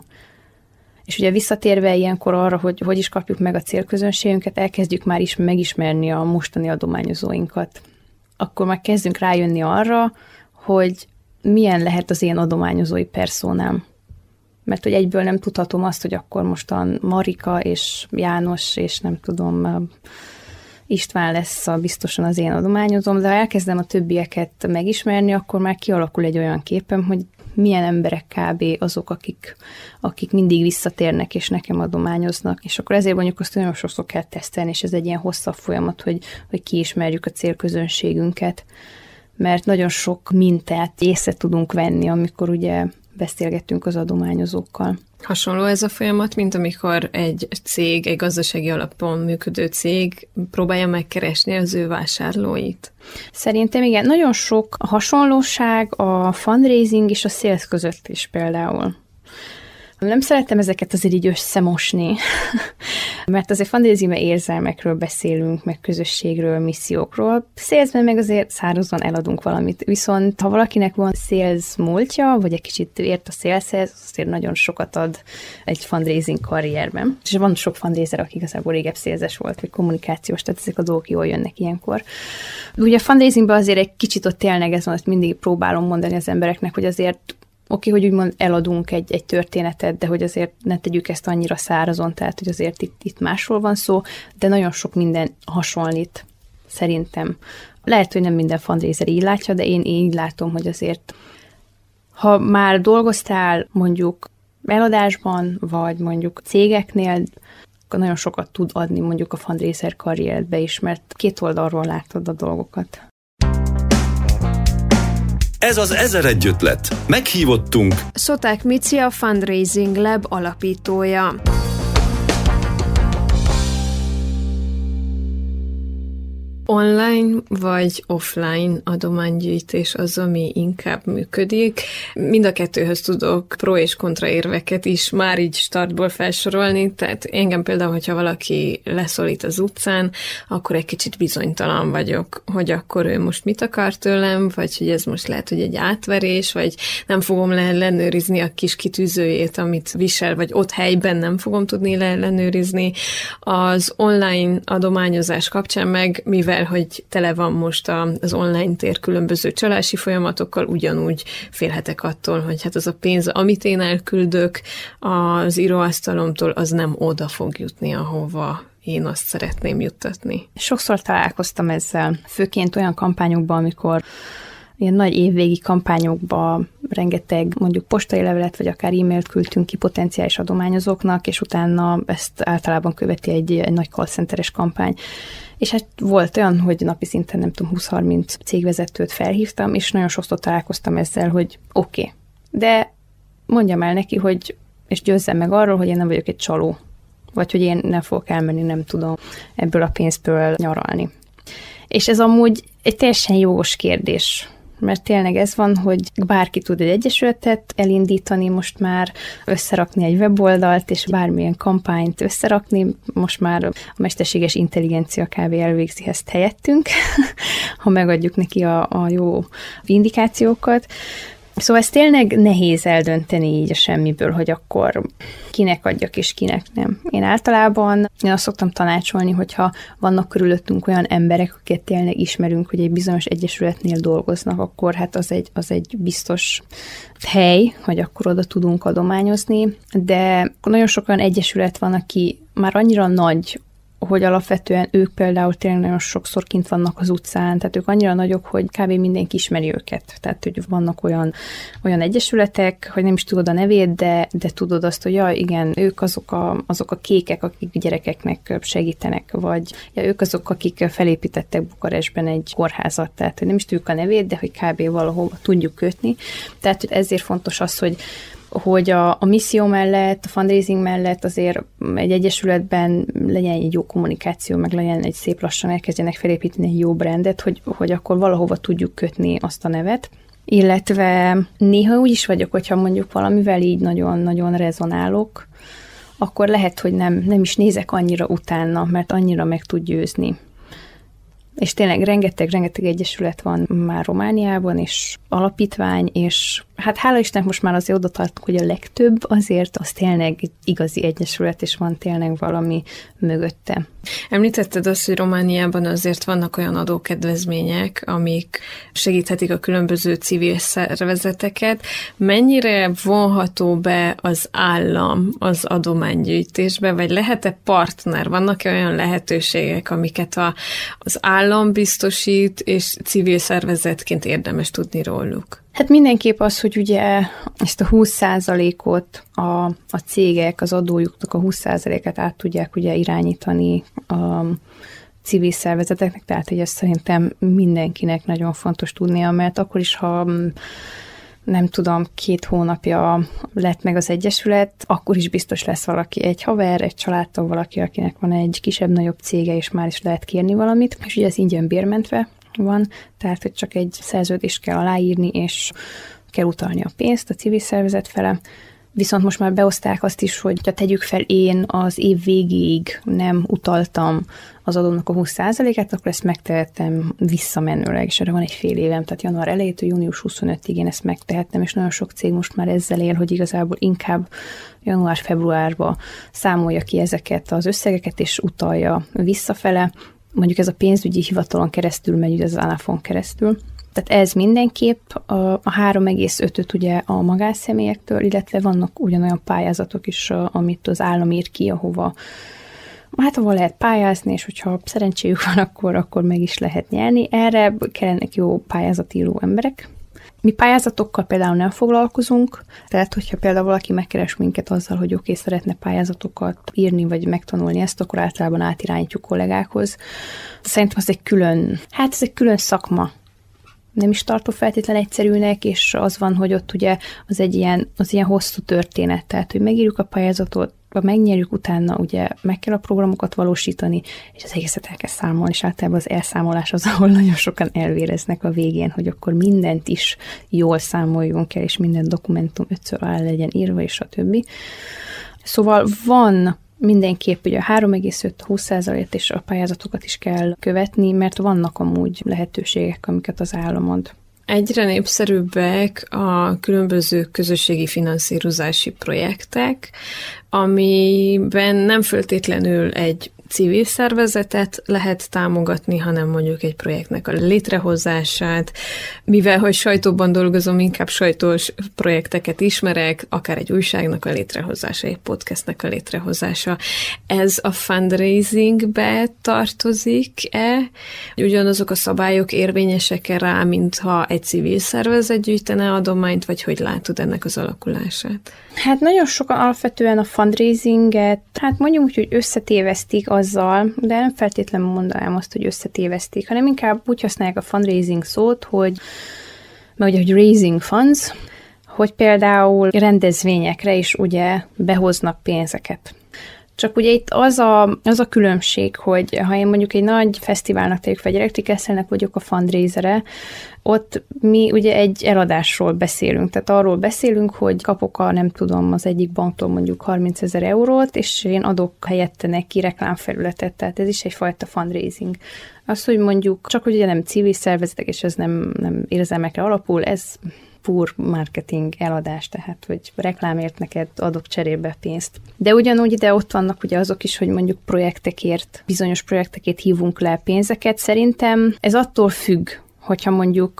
És ugye visszatérve ilyenkor arra, hogy hogy is kapjuk meg a célközönségünket, elkezdjük már is megismerni a mostani adományozóinkat. Akkor már kezdünk rájönni arra, hogy milyen lehet az én adományozói perszónám. Mert hogy egyből nem tudhatom azt, hogy akkor mostan Marika és János és nem tudom, István lesz a biztosan az én adományozom, de ha elkezdem a többieket megismerni, akkor már kialakul egy olyan képem, hogy milyen emberek kb. Azok, akik, akik mindig visszatérnek és nekem adományoznak. És akkor ezért mondjuk azt nagyon sokszor kell tesztelni, és ez egy ilyen hosszabb folyamat, hogy, hogy kiismerjük a célközönségünket. mert nagyon sok mintát észre tudunk venni, amikor ugye beszélgetünk az adományozókkal. Hasonló ez a folyamat, mint amikor egy cég, egy gazdasági alapon működő cég próbálja megkeresni az ő vásárlóit? Szerintem igen, nagyon sok hasonlóság a fundraising és a sales között is például. Nem szeretem ezeket azért így összemosni, mert azért fundraisingben érzelmekről beszélünk, meg közösségről, missziókról. Salesben meg azért szárazon eladunk valamit. Viszont ha valakinek van sales múltja, vagy egy kicsit ért a saleshez, azért nagyon sokat ad egy fundraising karrierben. És van sok fundraiser, aki igazából régebb saleses volt, vagy kommunikációs, tehát ezek a dolgok jól jönnek ilyenkor. Ugye a fundraisingben azért egy kicsit ott tényleg ez van, hogy mindig próbálom mondani az embereknek, hogy azért oké, okay, hogy úgymond eladunk egy, egy történetet, de hogy azért ne tegyük ezt annyira szárazon, tehát hogy azért itt, itt másról van szó, de nagyon sok minden hasonlít, szerintem. Lehet, hogy nem minden fundraiser így látja, de én így látom, hogy azért, ha már dolgoztál mondjuk eladásban, vagy mondjuk cégeknél, akkor nagyon sokat tud adni mondjuk a fundraiser karrieredbe is, mert két oldalról látod a dolgokat. Ez az ezeregy ötlet. Meghívottunk Szoták Mici, a Fundraising Lab alapítója. Online vagy offline adománygyűjtés az, ami inkább működik. Mind a kettőhöz tudok pro és kontra érveket is már így startból felsorolni, tehát engem például, hogyha valaki leszólít az utcán, akkor egy kicsit bizonytalan vagyok, hogy akkor ő most mit akar tőlem, vagy hogy ez most lehet, hogy egy átverés, vagy nem fogom leellenőrizni a kis kitűzőjét, amit visel, vagy ott helyben nem fogom tudni leellenőrizni. Az online adományozás kapcsán meg, mivel hogy tele van most az online tér különböző csalási folyamatokkal, ugyanúgy félhetek attól, hogy hát az a pénz, amit én elküldök az íróasztalomtól, az nem oda fog jutni, ahova én azt szeretném juttatni. Sokszor találkoztam ezzel, főként olyan kampányokban, amikor ilyen nagy évvégi kampányokban rengeteg mondjuk postai levelet, vagy akár e-mailt küldtünk ki potenciális adományozóknak, és utána ezt általában követi egy, egy nagy call centeres kampány. És hát volt olyan, hogy napi szinten nem tudom, húsz-harminc cégvezetőt felhívtam, és nagyon sokszor találkoztam ezzel, hogy oké, okay, de mondjam el neki, hogy, és győzzem meg arról, hogy én nem vagyok egy csaló, vagy hogy én nem fogok elmenni, nem tudom ebből a pénzből nyaralni. És ez amúgy egy teljesen jogos kérdés, mert tényleg ez van, hogy bárki tud egy egyesületet elindítani, most már összerakni egy weboldalt, és bármilyen kampányt összerakni, most már a mesterséges intelligencia kb. Elvégzi ezt helyettünk, ha megadjuk neki a, a jó indikációkat. Szóval ez tényleg nehéz eldönteni így a semmiből, hogy akkor kinek adjak és kinek nem. Én általában én azt szoktam tanácsolni, hogyha vannak körülöttünk olyan emberek, akiket tényleg ismerünk, hogy egy bizonyos egyesületnél dolgoznak, akkor hát az egy, az egy biztos hely, hogy akkor oda tudunk adományozni, de nagyon sok olyan egyesület van, aki már annyira nagy, hogy alapvetően ők például tényleg nagyon sokszor kint vannak az utcán, tehát ők annyira nagyok, hogy kb. Mindenki ismeri őket. Tehát, hogy vannak olyan, olyan egyesületek, hogy nem is tudod a nevét, de, de tudod azt, hogy ja, igen, ők azok a, azok a kékek, akik gyerekeknek segítenek, vagy ja, ők azok, akik felépítettek Bukarestben egy kórházat, tehát hogy nem is tudjuk a nevét, de hogy kb. Valahol tudjuk kötni. Tehát ezért fontos az, hogy hogy a, a misszió mellett, a fundraising mellett azért egy egyesületben legyen egy jó kommunikáció, meg legyen egy szép lassan elkezdjenek felépíteni egy jó brandet, hogy, hogy akkor valahova tudjuk kötni azt a nevet. Illetve néha úgy is vagyok, hogyha mondjuk valamivel így nagyon-nagyon rezonálok, akkor lehet, hogy nem, nem is nézek annyira utána, mert annyira meg tud győzni. És tényleg rengeteg-rengeteg egyesület van már Romániában, és alapítvány, és hát hála Istennek most már azért oda tartunk, hogy a legtöbb azért az tényleg igazi egyesület, és van tényleg valami mögötte. Említetted azt, hogy Romániában azért vannak olyan adókedvezmények, amik segíthetik a különböző civil szervezeteket. Mennyire vonható be az állam az adománygyűjtésbe, vagy lehet-e partner? Vannak-e olyan lehetőségek, amiket a, az állam biztosít, és civil szervezetként érdemes tudni róluk? Hát mindenképp az, hogy ugye ezt a húsz százalékot a, a cégek, az adójuknak a húsz százalékát át tudják ugye irányítani a civil szervezeteknek, tehát hogy ezt szerintem mindenkinek nagyon fontos tudnia, mert akkor is, ha nem tudom, két hónapja lett meg az egyesület, akkor is biztos lesz valaki, egy haver, egy családtag, valaki, akinek van egy kisebb-nagyobb cége, és már is lehet kérni valamit, és ugye ez ingyen bérmentve van, tehát hogy csak egy szerződést kell aláírni, és kell utalni a pénzt a civil szervezet fele. Viszont most már beoszták azt is, hogy ha tegyük fel, én az év végéig nem utaltam az adónak a húsz százalékát, akkor ezt megtehetem visszamenőleg, és erre van egy fél évem, tehát január elejétől június huszonötödiig én ezt megtehettem, és nagyon sok cég most már ezzel él, hogy igazából inkább január-februárba számolja ki ezeket az összegeket, és utalja visszafele. Mondjuk ez a pénzügyi hivatalon keresztül megy, az Anafon keresztül. Tehát ez mindenképp a három egész ötöt ugye a magánszemélyektől, illetve vannak ugyanolyan pályázatok is, amit az állam ír ki, ahova hát ahol lehet pályázni, és hogyha szerencséjük van, akkor, akkor meg is lehet nyerni. Erre kellenek jó pályázatíró emberek. Mi pályázatokkal például nem foglalkozunk, tehát hogyha például valaki megkeres minket azzal, hogy oké, okay, szeretne pályázatokat írni, vagy megtanulni ezt, akkor általában átirányítjuk kollégákhoz. Szerintem az egy külön, hát ez egy külön szakma. Nem is tartó feltétlen egyszerűnek, és az van, hogy ott ugye az egy ilyen, az ilyen hosszú történet, tehát hogy megírjuk a pályázatot, megnyerjük, utána ugye meg kell a programokat valósítani, és az egészet el kell számolni, és általában az elszámolás az, ahol nagyon sokan elvéreznek a végén, hogy akkor mindent is jól számoljunk el, és minden dokumentum ötször alá legyen írva, és a többi. Szóval van mindenképp ugye a három egész öt húsz százalék és a pályázatokat is kell követni, mert vannak amúgy lehetőségek, amiket az állam ad. Egyre népszerűbbek a különböző közösségi finanszírozási projektek, amiben nem feltétlenül egy civil szervezetet lehet támogatni, hanem mondjuk egy projektnek a létrehozását. Mivel, hogy sajtóban dolgozom, inkább sajtós projekteket ismerek, akár egy újságnak a létrehozása, egy podcastnek a létrehozása. Ez a fundraisingbe tartozik-e? Ugyanazok a szabályok érvényesek-e rá, mintha egy civil szervezet gyűjtene adományt, vagy hogy látod ennek az alakulását? Hát nagyon sokan alapvetően a fundraisinget, hát mondjuk úgy, hogy összetévesztik azzal, de nem feltétlenül mondanám azt, hogy összetévesztik, hanem inkább úgy használják a fundraising szót, hogy, mert ugye, hogy raising funds, hogy például rendezvényekre is ugye behoznak pénzeket. Csak ugye itt az a, az a különbség, hogy ha én mondjuk egy nagy fesztiválnak tegyük, vagy Electric Castle-nek vagyok a fundraisere, ott mi ugye egy eladásról beszélünk, tehát arról beszélünk, hogy kapok a, nem tudom, az egyik banktól mondjuk harmincezer eurót, és én adok helyette neki reklámfelületet, tehát ez is egyfajta fundraising. Az, hogy mondjuk, csak hogy ugye nem civil szervezetek, és ez nem, nem érzelmekre alapul, ez pur marketing eladás, tehát hogy reklámért neked adok cserébe pénzt. De ugyanúgy ide ott vannak ugye azok is, hogy mondjuk projektekért, bizonyos projektekért hívunk le pénzeket. Szerintem ez attól függ, hogyha mondjuk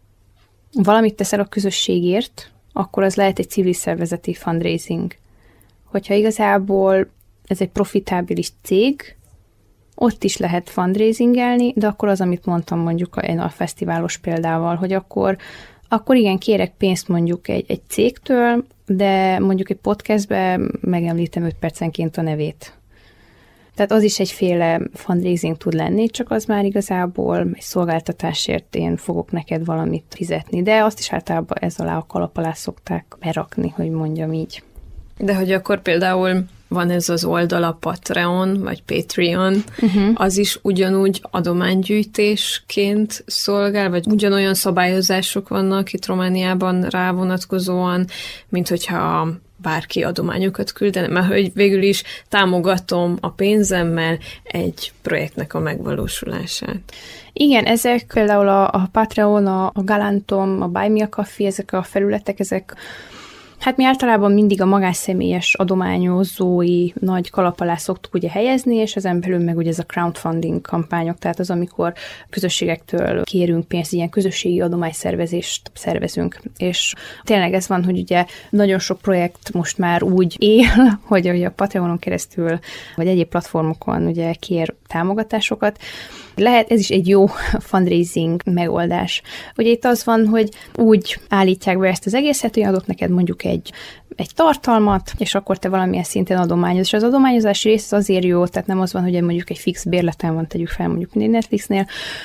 valamit teszel a közösségért, akkor az lehet egy civil szervezeti fundraising. Hogyha igazából ez egy profitábilis cég, ott is lehet fundraisingelni, de akkor az, amit mondtam mondjuk a, a fesztiválos példával, hogy akkor akkor igen, kérek pénzt mondjuk egy, egy cégtől, de mondjuk egy podcastben megemlítem öt percenként a nevét. Tehát az is egyféle fundraising tud lenni, csak az már igazából egy szolgáltatásért én fogok neked valamit fizetni, de azt is általában ez alá a kalap alá szokták berakni, hogy mondjam így. De hogy akkor például van ez az oldal a Patreon, vagy Patreon, uh-huh. az is ugyanúgy adománygyűjtésként szolgál, vagy ugyanolyan szabályozások vannak itt Romániában rá vonatkozóan, mint hogyha bárki adományokat küldene, mert hogy végül is támogatom a pénzemmel egy projektnek a megvalósulását. Igen, ezek például a, a Patreon, a, a Galantom, a Buy Me a Coffee, ezek a felületek, ezek hát mi általában mindig a magánszemélyes adományozói nagy kalap alá szoktuk ugye helyezni, és ezen belül meg ugye ez a crowdfunding kampányok, tehát az, amikor közösségektől kérünk pénzt, ilyen közösségi adományszervezést szervezünk. És tényleg ez van, hogy ugye nagyon sok projekt most már úgy él, hogy a Patreonon keresztül, vagy egyéb platformokon ugye kér támogatásokat, Lehet, ez is egy jó fundraising megoldás. Ugye itt az van, hogy úgy állítják be ezt az egészet, hogy adok neked mondjuk egy, egy tartalmat, és akkor te valamilyen szinten adományoz. És az adományozási rész azért jó, tehát nem az van, hogy mondjuk egy fix bérleten van, tegyük fel mondjuk mindig Netflixnél,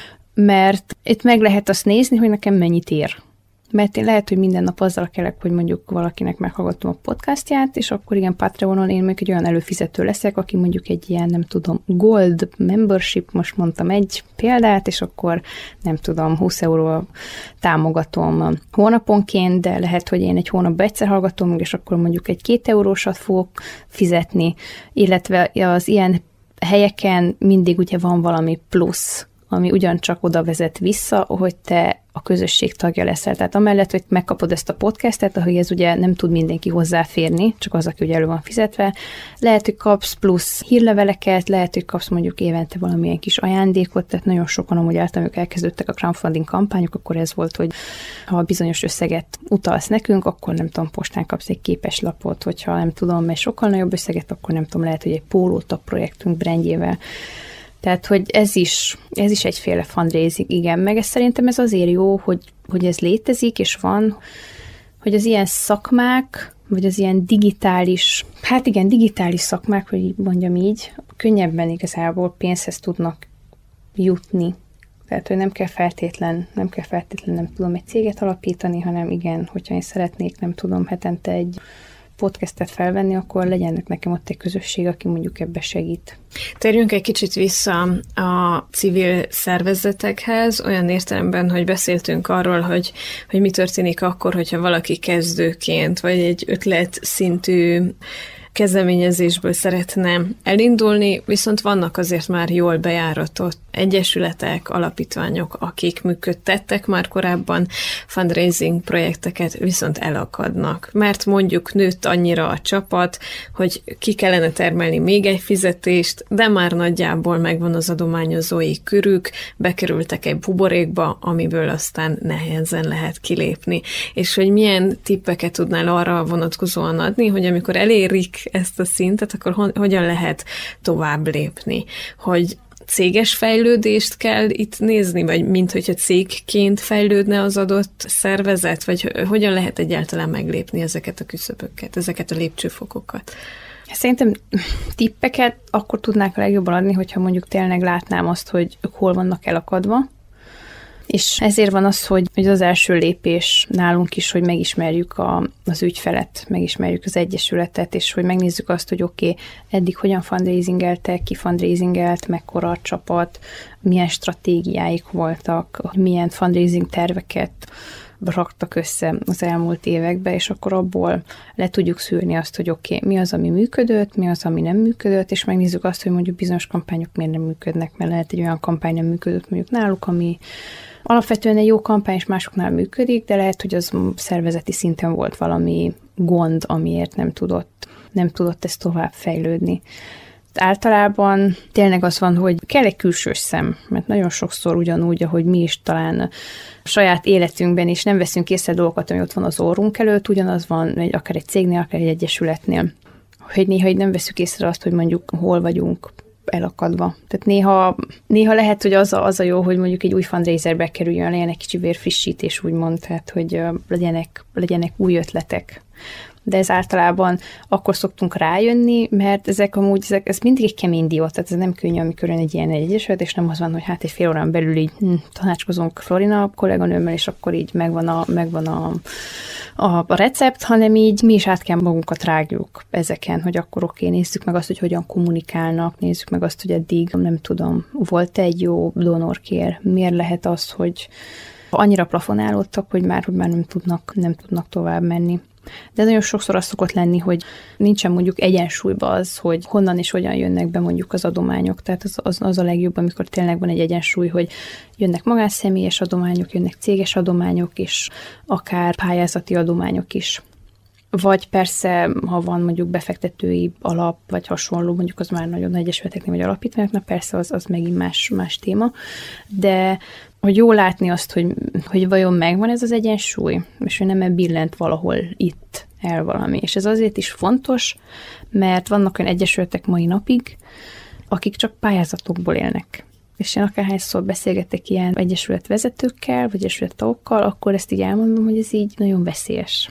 mert itt meg lehet azt nézni, hogy nekem mennyit ér. Mert én lehet, hogy minden nap azzal kelek, hogy mondjuk valakinek meghallgatom a podcastját, és akkor igen, Patreonon én még egy olyan előfizető leszek, aki mondjuk egy ilyen, nem tudom, gold membership, most mondtam egy példát, és akkor nem tudom, húsz euró támogatom hónaponként, de lehet, hogy én egy hónapban egyszer hallgatom, és akkor mondjuk egy két eurósat fogok fizetni, illetve az ilyen helyeken mindig ugye van valami plusz, ami ugyancsak oda vezet vissza, hogy te a közösség tagja leszel. Tehát amellett, hogy megkapod ezt a podcastet, ahogy ez ugye nem tud mindenki hozzáférni, csak az, aki ugye elő van fizetve, lehet, hogy kapsz plusz hírleveleket, lehet, hogy kapsz mondjuk évente valamilyen kis ajándékot, tehát nagyon sokan amúgy általában, amikor elkezdődtek a crowdfunding kampányok, akkor ez volt, hogy ha bizonyos összeget utalsz nekünk, akkor nem tudom, postán kapsz egy képeslapot, hogyha nem tudom, mert sokkal nagyobb összeget, akkor nem tudom, lehet, hogy egy pólót a projektünk brandjével. Tehát, hogy ez is, ez is egyféle fundraising, igen. Meg ez szerintem ez azért jó, hogy, hogy ez létezik, és van, hogy az ilyen szakmák, vagy az ilyen digitális, hát igen, digitális szakmák, hogy mondjam így, könnyebben igazából pénzhez tudnak jutni. Tehát, hogy nem kell feltétlen, nem kell feltétlen, nem tudom, egy céget alapítani, hanem igen, hogyha én szeretnék, nem tudom, hetente egy podcastet felvenni, akkor legyenek nekem ott egy közösség, aki mondjuk ebbe segít. Térjünk egy kicsit vissza a civil szervezetekhez, olyan értelemben, hogy beszéltünk arról, hogy, hogy mi történik akkor, hogyha valaki kezdőként, vagy egy ötlet szintű kezdeményezésből szeretne elindulni, viszont vannak azért már jól bejáratott egyesületek, alapítványok, akik működtettek már korábban fundraising projekteket, viszont elakadnak. Mert mondjuk nőtt annyira a csapat, hogy ki kellene termelni még egy fizetést, de már nagyjából megvan az adományozói körük, bekerültek egy buborékba, amiből aztán nehezen lehet kilépni. És hogy milyen tippeket tudnál arra vonatkozóan adni, hogy amikor elérik ezt a szintet, akkor ho- hogyan lehet tovább lépni? Hogy céges fejlődést kell itt nézni, vagy mint hogyha cégként fejlődne az adott szervezet, vagy hogyan lehet egyáltalán meglépni ezeket a küszöböket, ezeket a lépcsőfokokat? Szerintem tippeket akkor tudnák a legjobban adni, hogyha mondjuk tényleg látnám azt, hogy ők hol vannak elakadva, és ezért van az, hogy, hogy az első lépés nálunk is, hogy megismerjük a, az ügyfelet, megismerjük az egyesületet, és hogy megnézzük azt, hogy oké, okay, eddig hogyan fundraisingeltek, ki fundraisingelt, mekkora a csapat, milyen stratégiáik voltak, milyen fundraising terveket raktak össze az elmúlt években, és akkor abból le tudjuk szűrni azt, hogy oké, okay, mi az, ami működött, mi az, ami nem működött, és megnézzük azt, hogy mondjuk bizonyos kampányok miért nem működnek, mert lehet egy olyan kampány nem működött mondjuk náluk, ami alapvetően egy jó kampány, és másoknál működik, de lehet, hogy az szervezeti szinten volt valami gond, amiért nem tudott, nem tudott ez tovább fejlődni. Általában tényleg az van, hogy kell egy külsős szem, mert nagyon sokszor ugyanúgy, ahogy mi is talán a saját életünkben is nem veszünk észre dolgokat, ami ott van az orrunk előtt, ugyanaz van egy, akár egy cégnél, akár egy egyesületnél. Hogy néha így nem veszük észre azt, hogy mondjuk hol vagyunk elakadva. Tehát néha, néha lehet, hogy az a, az a jó, hogy mondjuk egy új fundraiserbe kerüljön, legyen egy kicsi vérfrissítés, úgymond, tehát hogy legyenek, legyenek új ötletek. De ez általában akkor szoktunk rájönni, mert ezek amúgy, ezek, ez mindig egy kemény dió, tehát ez nem könnyű, amikor jön egy ilyen egyesület, és nem az van, hogy hát egy fél órán belül így hm, tanácskozunk Florina kolléganőmmel, és akkor így megvan a, megvan a, a, a recept, hanem így mi is át kell magunkat rágjuk ezeken, hogy akkor oké, nézzük meg azt, hogy hogyan kommunikálnak, nézzük meg azt, hogy eddig, nem tudom, volt egy jó donorkér, miért lehet az, hogy annyira plafonálódtak, hogy már, hogy már nem tudnak, nem tudnak tovább menni. De nagyon sokszor az szokott lenni, hogy nincsen mondjuk egyensúlyban az, hogy honnan és hogyan jönnek be mondjuk az adományok. Tehát az, az, az a legjobb, amikor tényleg van egy egyensúly, hogy jönnek magánszemélyes adományok, jönnek céges adományok, és akár pályázati adományok is. Vagy persze, ha van mondjuk befektetői alap, vagy hasonló, mondjuk az már nagyon nagy egyesületeknél, vagy alapítványoknak, persze az, az megint más, más téma. De hogy jól látni azt, hogy, hogy vajon megvan ez az egyensúly, és hogy nem billent valahol itt el valami. És ez azért is fontos, mert vannak olyan egyesületek mai napig, akik csak pályázatokból élnek. és én akárhányszor beszélgetek ilyen egyesület vezetőkkel, vagy egyesület tagokkal, akkor ezt így elmondom, hogy ez így nagyon veszélyes.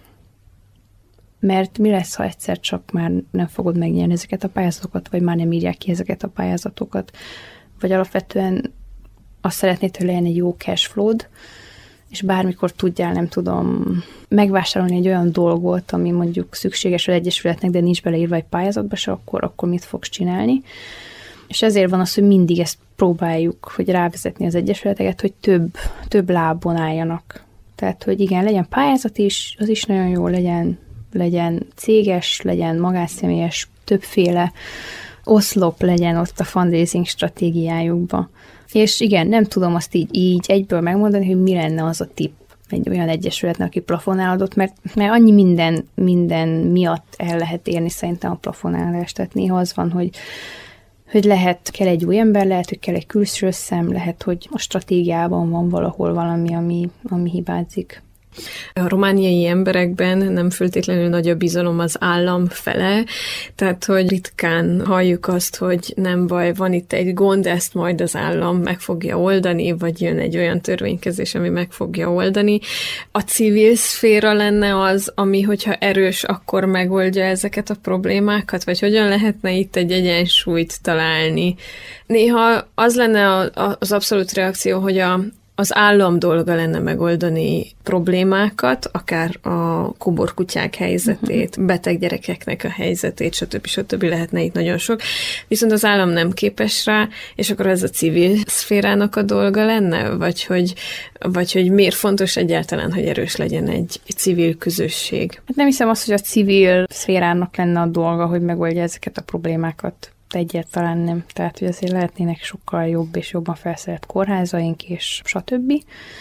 Mert mi lesz, ha egyszer csak már nem fogod megnyerni ezeket a pályázatokat, vagy már nem írják ki ezeket a pályázatokat, vagy alapvetően azt szeretnéd, hogy legyen egy jó cash flow-d, és bármikor tudjál, nem tudom, megvásárolni egy olyan dolgot, ami mondjuk szükséges az egyesületnek, de nincs beleírva egy pályázatba se, akkor, akkor mit fogsz csinálni. És ezért van az, hogy mindig ezt próbáljuk, hogy rávezetni az egyesületeket, hogy több, több lábon álljanak. Tehát, hogy igen, legyen pályázat is, az is nagyon jó, legyen, legyen céges, legyen magánszemélyes, többféle oszlop legyen ott a fundraising stratégiájukban. És igen, nem tudom azt így, így egyből megmondani, hogy mi lenne az a tipp egy olyan egyesületnek, aki plafonálódott, mert, mert annyi minden, minden miatt el lehet érni szerintem a plafonálást. Tehát néha az van, hogy, hogy lehet, kell egy új ember, lehet, hogy kell egy külső szem, lehet, hogy a stratégiában van valahol valami, ami, ami hibázik. A romániai emberekben nem feltétlenül nagy a bizalom az állam fele, tehát hogy ritkán halljuk azt, hogy nem baj, van itt egy gond, ezt majd az állam meg fogja oldani, vagy jön egy olyan törvénykezés, ami meg fogja oldani. A civil szféra lenne az, ami, hogyha erős, akkor megoldja ezeket a problémákat, vagy hogyan lehetne itt egy egyensúlyt találni. Néha az lenne az abszolút reakció, hogy a az állam dolga lenne megoldani problémákat, akár a kuborkutyák helyzetét, uh-huh. beteg gyerekeknek a helyzetét, stb. stb. Lehetne itt nagyon sok. Viszont az állam nem képes rá, és akkor ez a civil szférának a dolga lenne? Vagy hogy, vagy hogy miért fontos egyáltalán, hogy erős legyen egy, egy civil közösség? Hát nem hiszem azt, hogy a civil szférának lenne a dolga, hogy megoldja ezeket a problémákat. Egyáltalán nem. Tehát, hogy azért lehetnének sokkal jobb és jobban felszerelt kórházaink, és stb.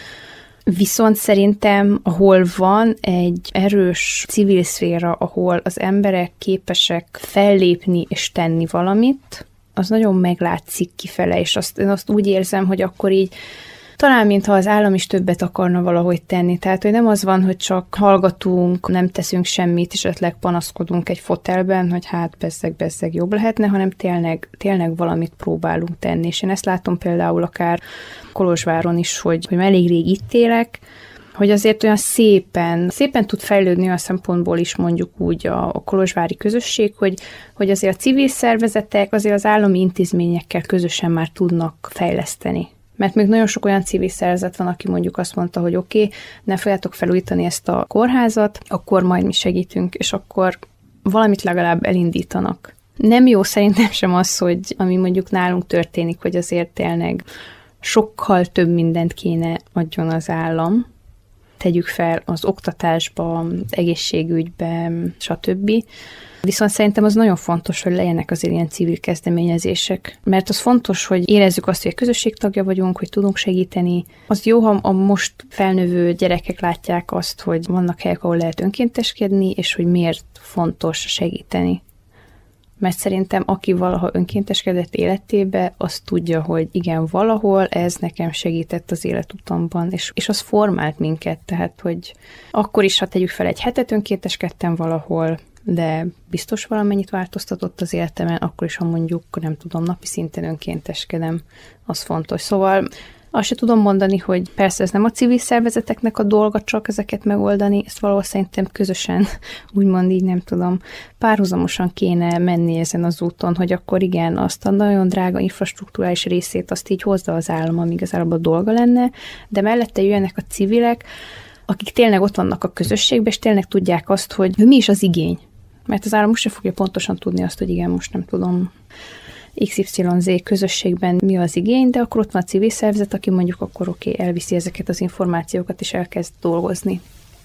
Viszont szerintem, ahol van egy erős civil szféra, ahol az emberek képesek fellépni és tenni valamit, az nagyon meglátszik kifele, és azt, én azt úgy érzem, hogy akkor így talán, mintha az állam is többet akarna valahogy tenni. Tehát, hogy nem az van, hogy csak hallgatunk, nem teszünk semmit, és esetleg panaszkodunk egy fotelben, hogy hát bezzeg, bezzeg jobb lehetne, hanem tényleg, tényleg valamit próbálunk tenni. És én ezt látom például akár Kolozsváron is, hogy, hogy elég rég itt élek, hogy azért olyan szépen, szépen tud fejlődni olyan szempontból is mondjuk úgy a, a kolozsvári közösség, hogy, hogy azért a civil szervezetek azért az állami intézményekkel közösen már tudnak fejleszteni. Mert még nagyon sok olyan civil szervezet van, aki mondjuk azt mondta, hogy oké, okay, ne fogjátok felújítani ezt a kórházat, akkor majd mi segítünk, és akkor valamit legalább elindítanak. Nem jó szerintem sem az, hogy ami mondjuk nálunk történik, hogy azért tényleg sokkal több mindent kéne adjon az állam, tegyük fel az oktatásba, egészségügybe, stb. Viszont szerintem az nagyon fontos, hogy legyenek azért ilyen civil kezdeményezések. Mert az fontos, hogy érezzük azt, hogy a közösség tagja vagyunk, hogy tudunk segíteni. Az jó, ha a most felnövő gyerekek látják azt, hogy vannak helyek, ahol lehet önkénteskedni, és hogy miért fontos segíteni. Mert szerintem aki valaha önkénteskedett életébe, az tudja, hogy igen, valahol ez nekem segített az életutamban, és, és az formált minket. Tehát, hogy akkor is, ha tegyük fel, egy hetet önkénteskedtem valahol, de biztos valamennyit változtatott az életemen, akkor is, ha mondjuk, nem tudom, napi szinten önkénteskedem, az fontos. Szóval azt se tudom mondani, hogy persze ez nem a civil szervezeteknek a dolga csak ezeket megoldani, ezt valahol szerintem közösen, úgymond így nem tudom, párhuzamosan kéne menni ezen az úton, hogy akkor igen, azt a nagyon drága infrastruktúrális részét azt így hozza az állam, amíg az állam a dolga lenne, de mellette jöjjenek a civilek, akik tényleg ott vannak a közösségben, és tényleg tudják azt, hogy mi is az igény. Mert az állam most sem fogja pontosan tudni azt, hogy igen, most nem tudom, iksz ipszilon zé közösségben mi az igény, de akkor ott van a civil szervezet, aki mondjuk akkor oké, okay, elviszi ezeket az információkat, és elkezd dolgozni.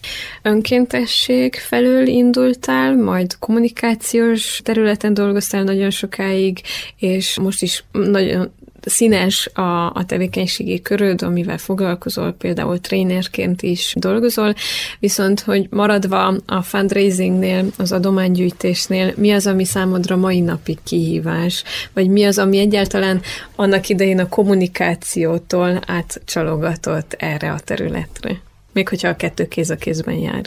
Önkéntesség felől indultál, majd kommunikációs területen dolgoztál nagyon sokáig, és most is nagyon színes a, a tevékenységi köröd, amivel foglalkozol, például trénerként is dolgozol, viszont hogy maradva a fundraisingnél, az adománygyűjtésnél, mi az, ami számodra mai napig kihívás, vagy mi az, ami egyáltalán annak idején a kommunikációtól átcsalogatott erre a területre? Még hogyha a kettő kéz a kézben jár is.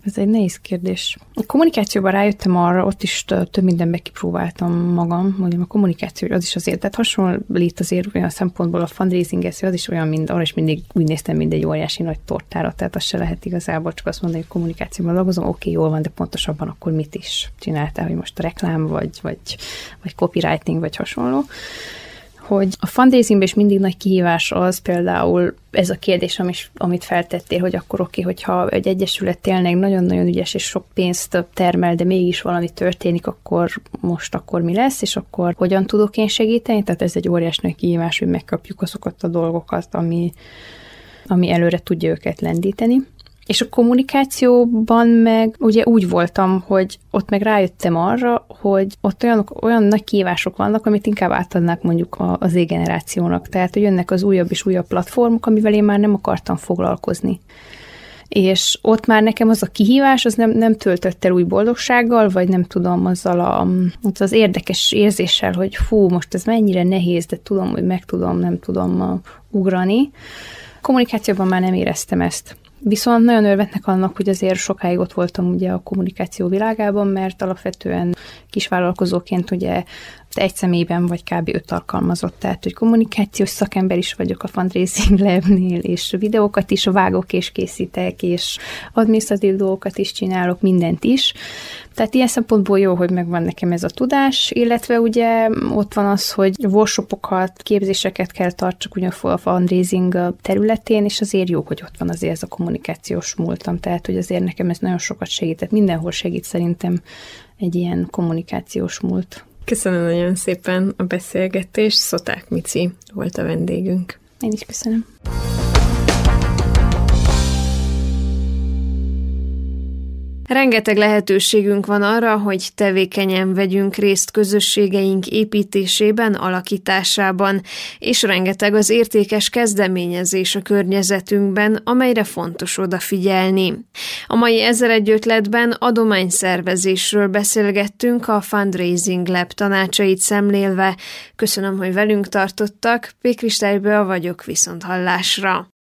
Ez egy nehéz kérdés. A kommunikációban rájöttem arra, ott is több mindenbe kipróbáltam magam, mondjam, a kommunikáció az is azért, tehát hasonlít azért olyan szempontból a fundraising, az is olyan, mint arra is mindig úgy néztem, mint egy óriási nagy tortára, tehát az se lehet igazából csak azt mondani, hogy kommunikációban dolgozom, oké, okay, jól van, de pontosabban akkor mit is csináltál, hogy most a reklám, vagy, vagy, vagy copywriting, vagy hasonló. Hogy a fundraisingben is mindig nagy kihívás az például ez a kérdés, amit feltettél, hogy akkor oké, okay, hogyha egy egyesület tényleg nagyon-nagyon ügyes és sok pénzt termel, de mégis valami történik, akkor most akkor mi lesz, és akkor hogyan tudok én segíteni? Tehát ez egy óriás nagy kihívás, hogy megkapjuk azokat a dolgokat, ami, ami előre tudja őket lendíteni. És a kommunikációban meg ugye úgy voltam, hogy ott meg rájöttem arra, hogy ott olyan, olyan nagy kihívások vannak, amit inkább átadnák mondjuk az Z-generációnak. Tehát, hogy jönnek az újabb és újabb platformok, amivel én már nem akartam foglalkozni. És ott már nekem az a kihívás, az nem, nem töltött el új boldogsággal, vagy nem tudom, azzal a, az érdekes érzéssel, hogy fú, most ez mennyire nehéz, de tudom, hogy meg tudom, nem tudom ugrani. Kommunikációban már nem éreztem ezt. Viszont nagyon örvendek annak, hogy azért sokáig ott voltam ugye a kommunikáció világában, mert alapvetően kisvállalkozóként ugye egy személyben vagy kb. öt alkalmazott, tehát hogy kommunikációs szakember is vagyok a Fundraising Labnél, és videókat is vágok és készítek, és adminisztratív dolgokat is csinálok, mindent is. Tehát ilyen szempontból jó, hogy megvan nekem ez a tudás, illetve ugye ott van az, hogy workshopokat, képzéseket kell tartsak ugye a fundraising területén, és azért jó, hogy ott van azért ez a kommunikációs múltam, tehát hogy azért nekem ez nagyon sokat segített, mindenhol segít szerintem egy ilyen kommunikációs múlt. Köszönöm nagyon szépen a beszélgetést, Szoták Mici volt a vendégünk. Én is köszönöm. Rengeteg lehetőségünk van arra, hogy tevékenyen vegyünk részt közösségeink építésében, alakításában, és rengeteg az értékes kezdeményezés a környezetünkben, amelyre fontos odafigyelni. A mai Ezeregy ötletben adományszervezésről beszélgettünk a Fundraising Lab tanácsait szemlélve. Köszönöm, hogy velünk tartottak, P. Kristály Bea vagyok, viszonthallásra.